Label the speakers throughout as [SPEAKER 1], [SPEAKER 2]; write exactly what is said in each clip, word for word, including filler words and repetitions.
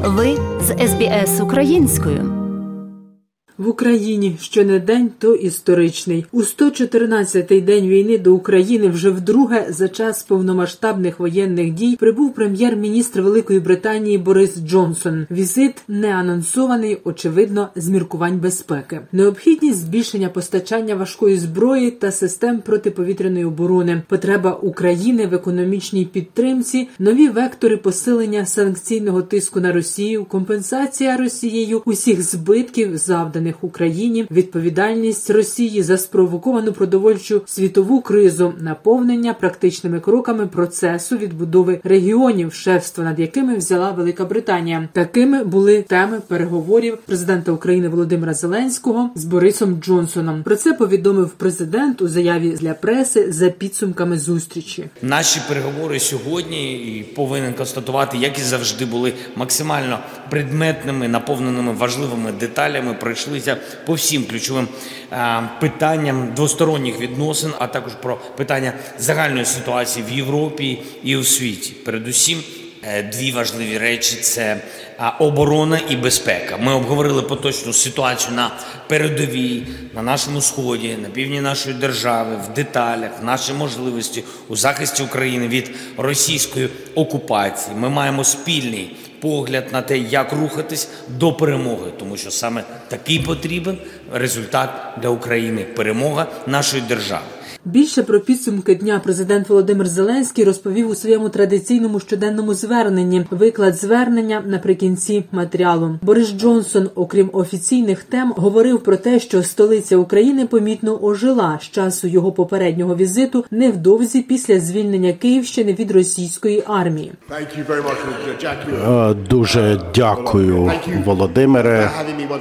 [SPEAKER 1] Ви з ес бі ес українською.
[SPEAKER 2] В Україні щонедень то історичний. У сто чотирнадцятий день війни до України вже вдруге за час повномасштабних воєнних дій прибув прем'єр-міністр Великої Британії Борис Джонсон. Візит не анонсований, очевидно, з міркувань безпеки. Необхідність збільшення постачання важкої зброї та систем протиповітряної оборони, потреба України в економічній підтримці, нові вектори посилення санкційного тиску на Росію, компенсація Росією усіх збитків, завданих Україні, відповідальність Росії за спровоковану продовольчу світову кризу, наповнення практичними кроками процесу відбудови регіонів, шефство над якими взяла Велика Британія. Такими були теми переговорів президента України Володимира Зеленського з Борисом Джонсоном. Про це повідомив президент у заяві для преси за підсумками зустрічі.
[SPEAKER 3] Наші переговори сьогодні, і повинен констатувати, як і завжди, були максимально предметними, наповненими важливими деталями, пройшли по всім ключовим е, питанням двосторонніх відносин, а також про питання загальної ситуації в Європі і у світі. Передусім, е, дві важливі речі – це е, оборона і безпека. Ми обговорили поточну ситуацію на передовій, на нашому сході, на півдні нашої держави, в деталях, наші можливості у захисті України від російської окупації. Ми маємо спільний погляд на те, як рухатись до перемоги, тому що саме такий потрібен результат для України – перемога нашої держави.
[SPEAKER 2] Більше про підсумки дня президент Володимир Зеленський розповів у своєму традиційному щоденному зверненні. Виклад звернення наприкінці матеріалу. Борис Джонсон, окрім офіційних тем, говорив про те, що столиця України помітно ожила з часу його попереднього візиту невдовзі після звільнення Київщини від російської армії.
[SPEAKER 4] Дуже дякую, Володимире.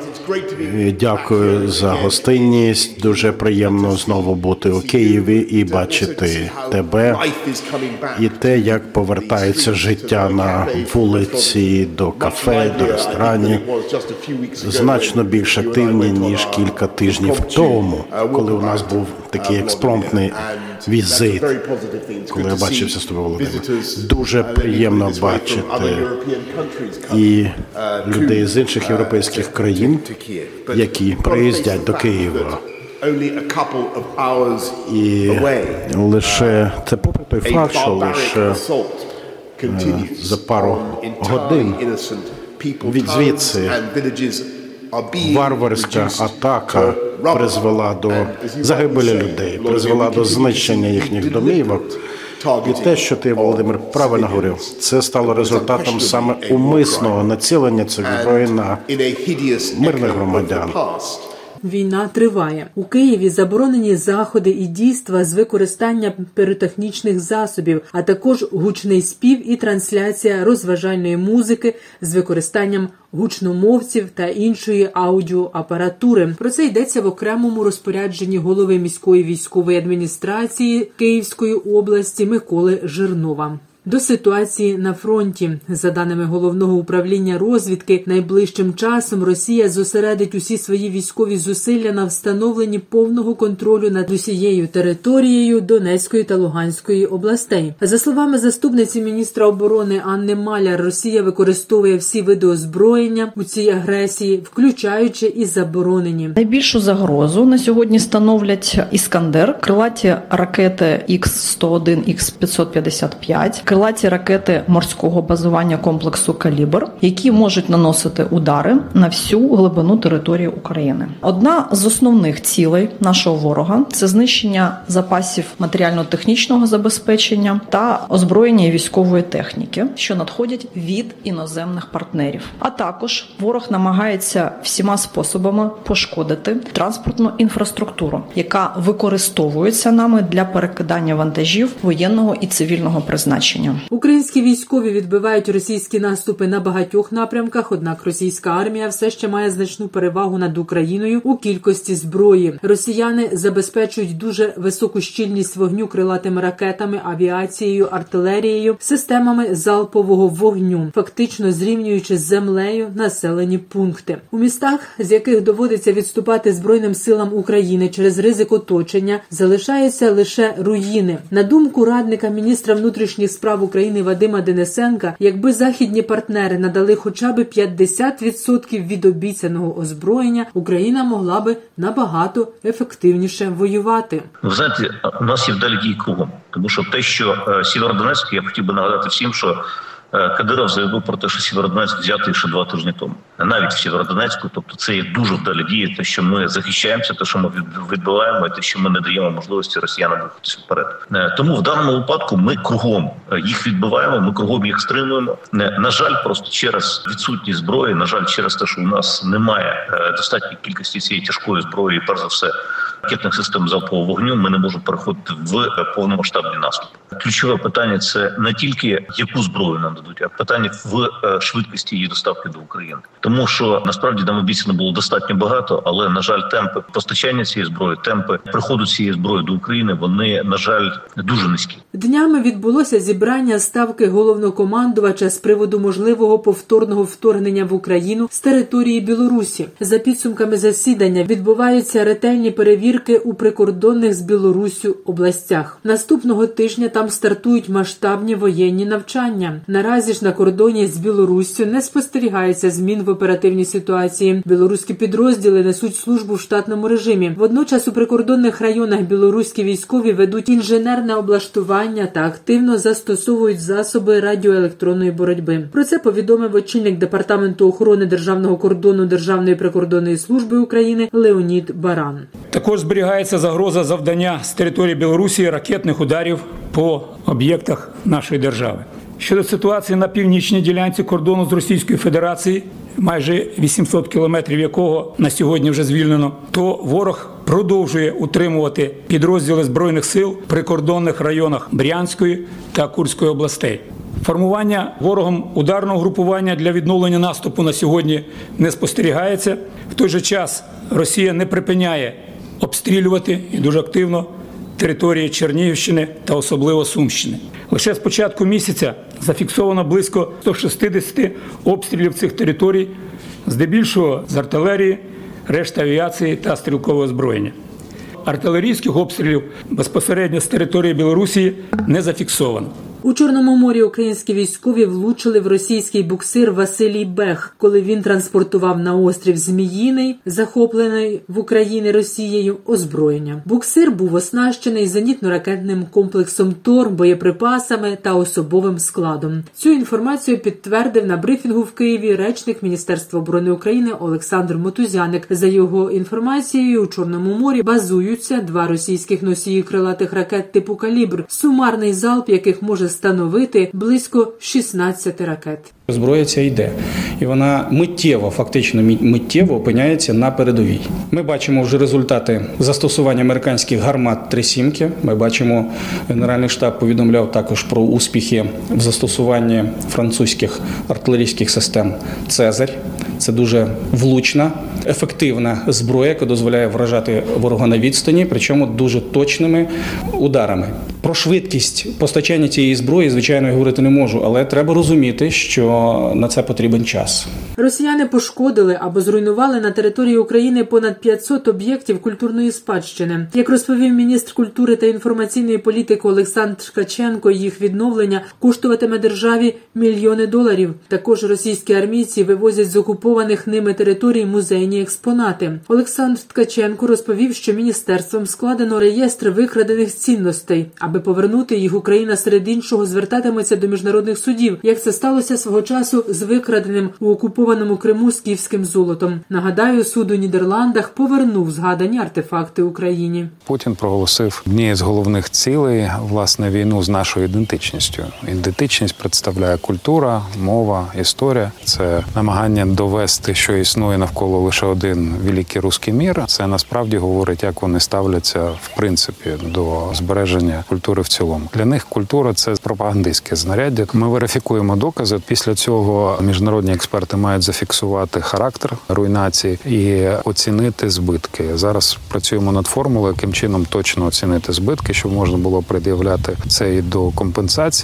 [SPEAKER 4] Дякую за гостинність. Дуже приємно знову бути у Києві і бачити тебе, і те, як повертається життя на вулиці, до кафе, до ресторанів, значно більш активні, ніж кілька тижнів тому, коли у нас був такий експромтний візит, коли я бачився з тобою, Володимир. Дуже приємно бачити і людей з інших європейських країн, які приїздять до Києва. І лише це попри той факт, що лише за пару годин від звідси варварська атака призвела до загибелі людей, призвела до знищення їхніх домівок. І те, що ти, Володимир, правильно говорив, це стало результатом саме умисного націлення цих зброї на мирних громадян.
[SPEAKER 2] Війна триває. У Києві заборонені заходи і дійства з використання піротехнічних засобів, а також гучний спів і трансляція розважальної музики з використанням гучномовців та іншої аудіоапаратури. Про це йдеться в окремому розпорядженні голови міської військової адміністрації Київської області Миколи Жирнова. До ситуації на фронті. За даними Головного управління розвідки, найближчим часом Росія зосередить усі свої військові зусилля на встановленні повного контролю над усією територією Донецької та Луганської областей. За словами заступниці міністра оборони Анни Маляр, Росія використовує всі види озброєння у цій агресії, включаючи і заборонені.
[SPEAKER 5] Найбільшу загрозу на сьогодні становлять «Іскандер», крилаті ракети ікс сто один, ікс п'ятсот п'ятдесят п'ять, крилаті ракети морського базування комплексу «Калібр», які можуть наносити удари на всю глибину території України. Одна з основних цілей нашого ворога – це знищення запасів матеріально-технічного забезпечення та озброєння і військової техніки, що надходять від іноземних партнерів. А також ворог намагається всіма способами пошкодити транспортну інфраструктуру, яка використовується нами для перекидання вантажів воєнного і цивільного призначення.
[SPEAKER 2] Українські військові відбивають російські наступи на багатьох напрямках, однак російська армія все ще має значну перевагу над Україною у кількості зброї. Росіяни забезпечують дуже високу щільність вогню крилатими ракетами, авіацією, артилерією, системами залпового вогню, фактично зрівнюючи з землею населені пункти. У містах, з яких доводиться відступати Збройним силам України через ризик оточення, залишаються лише руїни. На думку радника міністра внутрішніх справ справ України Вадима Денисенка, якби західні партнери надали хоча б п'ятдесят відсотків від обіцяного озброєння, Україна могла би набагато ефективніше воювати.
[SPEAKER 6] Ви знаєте, у нас є вдалі дії кругом, тому що те, що Сєвєродонецьк, я хотів би нагадати всім, що Кадиров заявив про те, що Сєвєродонецьк взятий ще два тижні тому. Навіть в Сєвєродонецьку, тобто це є дуже вдалі дії, те, що ми захищаємося, те, що ми відбиваємо, і те, що ми не даємо можливості росіянам рухатися вперед. Тому в даному випадку ми кругом їх відбиваємо, ми кругом їх стримуємо. На жаль, просто через відсутність зброї, на жаль, через те, що у нас немає достатньої кількості цієї тяжкої зброї, і перш за все ракетних систем залпового вогню, ми не можемо переходити в повномасштабний наступ. Ключове питання – це не тільки яку зброю нам дадуть, а питання в швидкості її доставки до України. Тому що насправді нам обіцяно було достатньо багато, але, на жаль, темпи постачання цієї зброї, темпи приходу цієї зброї до України, вони, на жаль, дуже низькі.
[SPEAKER 2] Днями відбулося зібрання ставки головнокомандувача з приводу можливого повторного вторгнення в Україну з території Білорусі. За підсумками засідання відбуваються ретельні перевірки у прикордонних з Білоруссю областях. Наступного тижня там стартують масштабні воєнні навчання. Наразі ж на кордоні з Білоруссю не спостерігається змін в оперативній ситуації. Білоруські підрозділи несуть службу в штатному режимі. Водночас у прикордонних районах білоруські військові ведуть інженерне облаштування та активно застосовують засоби радіоелектронної боротьби. Про це повідомив очільник Департаменту охорони державного кордону Державної прикордонної служби України Леонід Баран.
[SPEAKER 7] Також зберігається загроза завдання з території Білорусі ракетних ударів по об'єктах нашої держави. Щодо ситуації на північній ділянці кордону з Російською Федерацією, майже вісімсот кілометрів якого на сьогодні вже звільнено, то ворог продовжує утримувати підрозділи Збройних сил в прикордонних районах Брянської та Курської областей. Формування ворогом ударного групування для відновлення наступу на сьогодні не спостерігається. В той же час Росія не припиняє обстрілювати і дуже активно території Чернігівщини та особливо Сумщини. Лише з початку місяця зафіксовано близько ста шістдесяти обстрілів цих територій, здебільшого з артилерії, решта авіації та стрілкового озброєння. Артилерійських обстрілів безпосередньо з території Білорусі не зафіксовано.
[SPEAKER 2] У Чорному морі українські військові влучили в російський буксир Василій Бех, коли він транспортував на острів Зміїний, захоплений в Україні Росією, озброєння. Буксир був оснащений зенітно-ракетним комплексом ТОР, боєприпасами та особовим складом. Цю інформацію підтвердив на брифінгу в Києві речник Міністерства оборони України Олександр Мотузяник. За його інформацією, у Чорному морі базуються два російських носії крилатих ракет типу «Калібр», сумарний залп яких може становити близько шістнадцяти ракет.
[SPEAKER 8] Зброя ця йде, і вона миттєво, фактично миттєво опиняється на передовій. Ми бачимо вже результати застосування американських гармат три сімки. Ми бачимо, Генеральний штаб повідомляв також про успіхи в застосуванні французьких артилерійських систем «Цезарь». Це дуже влучна, ефективна зброя, яка дозволяє вражати ворога на відстані, причому дуже точними ударами. Про швидкість постачання цієї зброї, звичайно, я говорити не можу, але треба розуміти, що на це потрібен час.
[SPEAKER 2] Росіяни пошкодили або зруйнували на території України понад п'ятсот об'єктів культурної спадщини. Як розповів міністр культури та інформаційної політики Олександр Ткаченко, їх відновлення коштуватиме державі мільйони доларів. Також російські армійці вивозять з окупованих ними територій музейні експонати. Олександр Ткаченко розповів, що міністерством складено реєстр викрадених цінностей. Аби повернути їх, Україна серед іншого звертатиметься до міжнародних судів, як це сталося свого часу з викраденим у окупованому Криму скіфським золотом. Нагадаю, суд у Нідерландах повернув згадані артефакти Україні.
[SPEAKER 9] Путін проголосив однією з головних цілей, власне, війну з нашою ідентичністю. Ідентичність представляє культура, мова, історія. Це намагання довести, що існує навколо лише один великий руський мір. Це насправді говорить, як вони ставляться, в принципі, до збереження культури в цілому. Для них культура – це пропагандистське знаряддя. Ми верифікуємо докази. Після цього міжнародні експерти мають зафіксувати характер руйнації і оцінити збитки. Зараз працюємо над формулою, яким чином точно оцінити збитки, щоб можна було пред'являти це і до компенсації.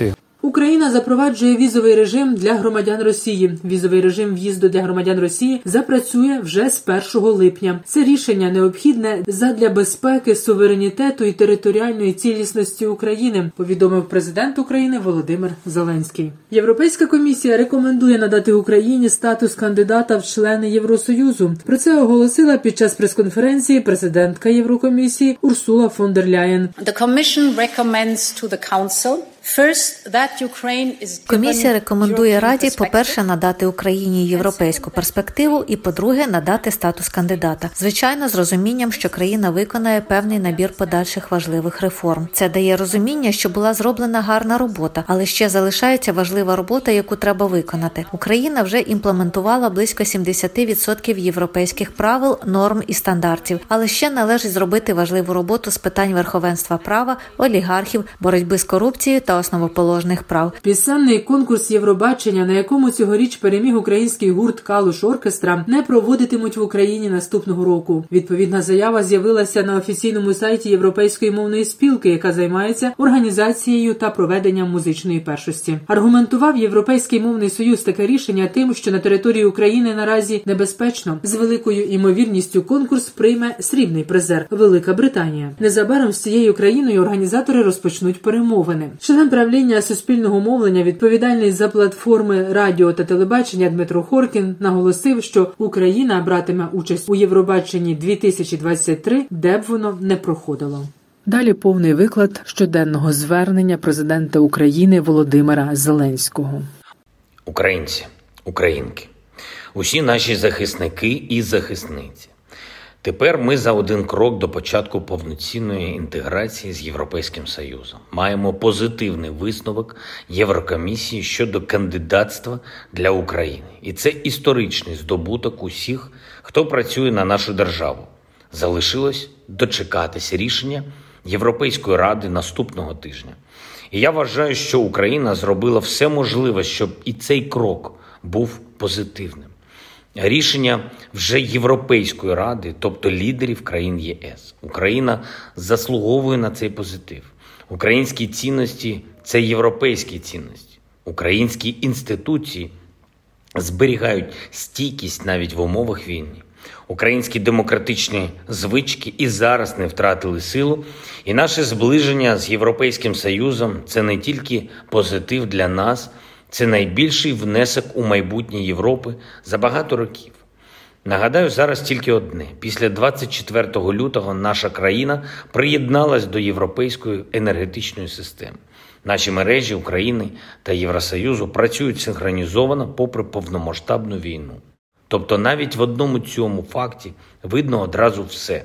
[SPEAKER 2] Україна запроваджує візовий режим для громадян Росії. Візовий режим в'їзду для громадян Росії запрацює вже з першого липня. Це рішення необхідне задля безпеки, суверенітету і територіальної цілісності України, повідомив президент України Володимир Зеленський. Європейська комісія рекомендує надати Україні статус кандидата в члени Євросоюзу. Про це оголосила під час прес-конференції президентка Єврокомісії Урсула фон дер Ляєн.
[SPEAKER 10] The Commission recommends to the Council first that Ukraine is
[SPEAKER 1] Комісія рекомендує Раді, по-перше, надати Україні європейську перспективу і, по-друге, надати статус кандидата. Звичайно, з розумінням, що країна виконає певний набір подальших важливих реформ. Це дає розуміння, що була зроблена гарна робота, але ще залишається важлива робота, яку треба виконати. Україна вже імплементувала близько сімдесят відсотків європейських правил, норм і стандартів, але ще належить зробити важливу роботу з питань верховенства права, олігархів, боротьби з корупцією та основоположних прав.
[SPEAKER 2] Пісенний конкурс Євробачення, на якому цьогоріч переміг український гурт «Калуш Оркестра», не проводитимуть в Україні наступного року. Відповідна заява з'явилася на офіційному сайті Європейської мовної спілки, яка займається організацією та проведенням музичної першості. Аргументував Європейський мовний союз таке рішення тим, що на території України наразі небезпечно. З великою імовірністю конкурс прийме срібний призер – Велика Британія. Незабаром з цією країною організатори розпочнуть перемовини. Член правління суспільного мовлення, відповідальний за платформи радіо та телебачення Дмитро Хоркін, наголосив, що Україна братиме участь у Євробаченні дві тисячі двадцять три, де б воно не проходило. Далі повний виклад щоденного звернення президента України Володимира Зеленського.
[SPEAKER 3] Українці, українки, усі наші захисники і захисниці. Тепер ми за один крок до початку повноцінної інтеграції з Європейським Союзом. Маємо позитивний висновок Єврокомісії щодо кандидатства для України. І це історичний здобуток усіх, хто працює на нашу державу. Залишилось дочекатися рішення Європейської Ради наступного тижня. І я вважаю, що Україна зробила все можливе, щоб і цей крок був позитивним. Рішення вже Європейської Ради, тобто лідерів країн ЄС. Україна заслуговує на цей позитив. Українські цінності – це європейські цінності. Українські інституції зберігають стійкість навіть в умовах війни. Українські демократичні звички і зараз не втратили силу. І наше зближення з Європейським Союзом – це не тільки позитив для нас, це найбільший внесок у майбутнє Європи за багато років. Нагадаю зараз тільки одне. Після двадцять четвертого лютого наша країна приєдналась до європейської енергетичної системи. Наші мережі України та Євросоюзу працюють синхронізовано попри повномасштабну війну. Тобто навіть в одному цьому факті видно одразу все.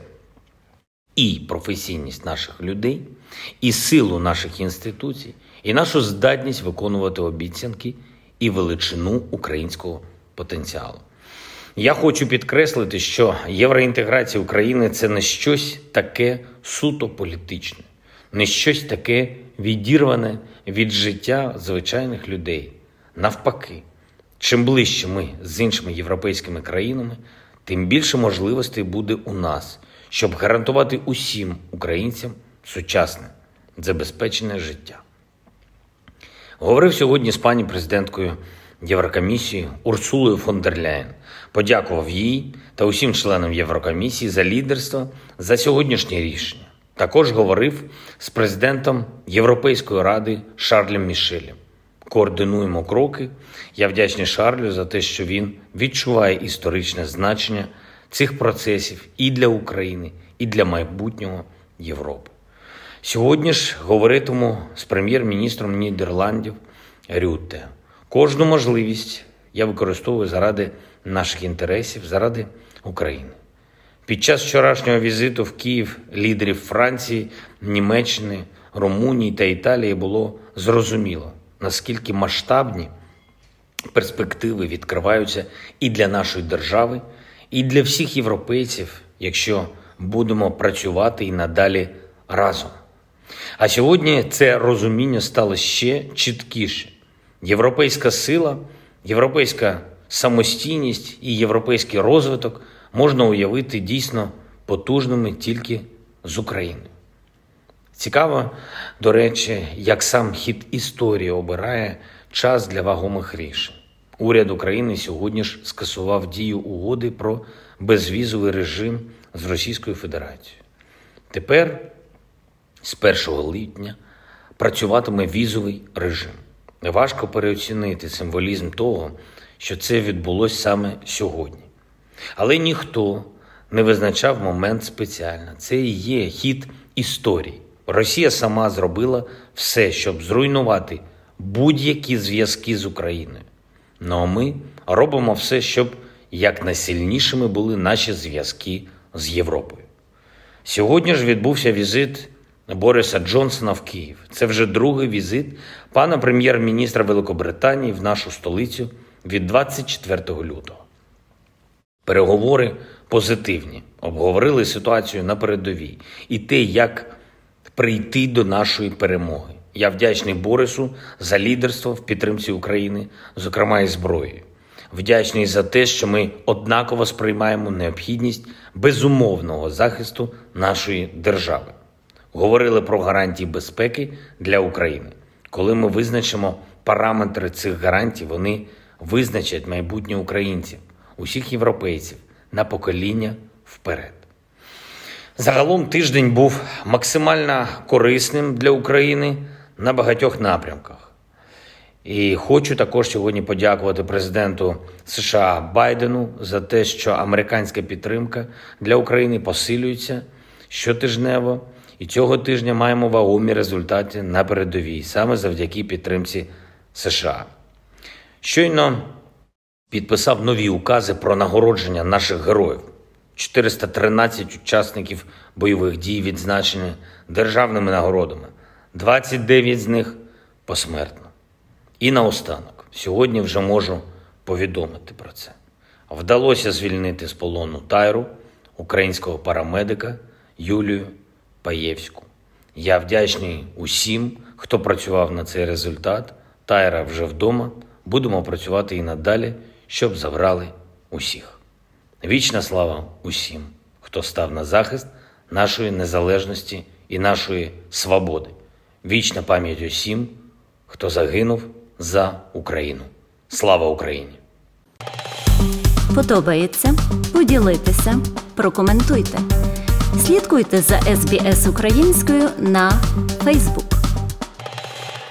[SPEAKER 3] І професійність наших людей, і силу наших інституцій, і нашу здатність виконувати обіцянки і величину українського потенціалу. Я хочу підкреслити, що євроінтеграція України – це не щось таке суто політичне, не щось таке відірване від життя звичайних людей. Навпаки, чим ближче ми з іншими європейськими країнами, тим більше можливостей буде у нас, щоб гарантувати усім українцям сучасне, забезпечене життя. Говорив сьогодні з пані президенткою Єврокомісії Урсулою фон дер Ляєн. Подякував їй та усім членам Єврокомісії за лідерство, за сьогоднішнє рішення. Також говорив з президентом Європейської ради Шарлем Мішелем. Координуємо кроки. Я вдячний Шарлю за те, що він відчуває історичне значення цих процесів і для України, і для майбутнього Європи. Сьогодні ж говоритиму з прем'єр-міністром Нідерландів Рютте. Кожну можливість я використовую заради наших інтересів, заради України. Під час вчорашнього візиту в Київ лідерів Франції, Німеччини, Румунії та Італії було зрозуміло, наскільки масштабні перспективи відкриваються і для нашої держави, і для всіх європейців, якщо будемо працювати і надалі разом. А сьогодні це розуміння стало ще чіткіше. Європейська сила, європейська самостійність і європейський розвиток можна уявити дійсно потужними тільки з Україною. Цікаво, до речі, як сам хід історії обирає час для вагомих рішень. Уряд України сьогодні ж скасував дію угоди про безвізовий режим з Російською Федерацією. Тепер з першого липня працюватиме візовий режим. Важко переоцінити символізм того, що це відбулося саме сьогодні. Але ніхто не визначав момент спеціально. Це і є хід історії. Росія сама зробила все, щоб зруйнувати будь-які зв'язки з Україною. Ну а ми робимо все, щоб якнайсильнішими були наші зв'язки з Європою. Сьогодні ж відбувся візит Бориса Джонсона в Київ. Це вже другий візит пана прем'єр-міністра Великобританії в нашу столицю від двадцять четвертого лютого. Переговори позитивні. Обговорили ситуацію на передовій і те, як прийти до нашої перемоги. Я вдячний Борису за лідерство в підтримці України, зокрема і зброєю. Вдячний за те, що ми однаково сприймаємо необхідність безумовного захисту нашої держави. Говорили про гарантії безпеки для України. Коли ми визначимо параметри цих гарантій, вони визначать майбутнє українців, усіх європейців на покоління вперед. Загалом тиждень був максимально корисним для України на багатьох напрямках. І хочу також сьогодні подякувати президенту США Байдену за те, що американська підтримка для України посилюється щотижнево. І цього тижня маємо вагомі результати на передовій, саме завдяки підтримці США. Щойно підписав нові укази про нагородження наших героїв. чотириста тринадцять учасників бойових дій відзначені державними нагородами, двадцять дев'ять з них посмертно. І наостанок, сьогодні вже можу повідомити про це. Вдалося звільнити з полону Тайру, українського парамедика Юлію Паєвську. Я вдячний усім, хто працював на цей результат. Тайра вже вдома. Будемо працювати і надалі, щоб забрали усіх. Вічна слава усім, хто став на захист нашої незалежності і нашої свободи. Вічна пам'ять усім, хто загинув за Україну. Слава Україні!
[SPEAKER 11] Подобається? Поділіться, прокоментуйте. Слідкуйте за ес бі ес українською на Facebook.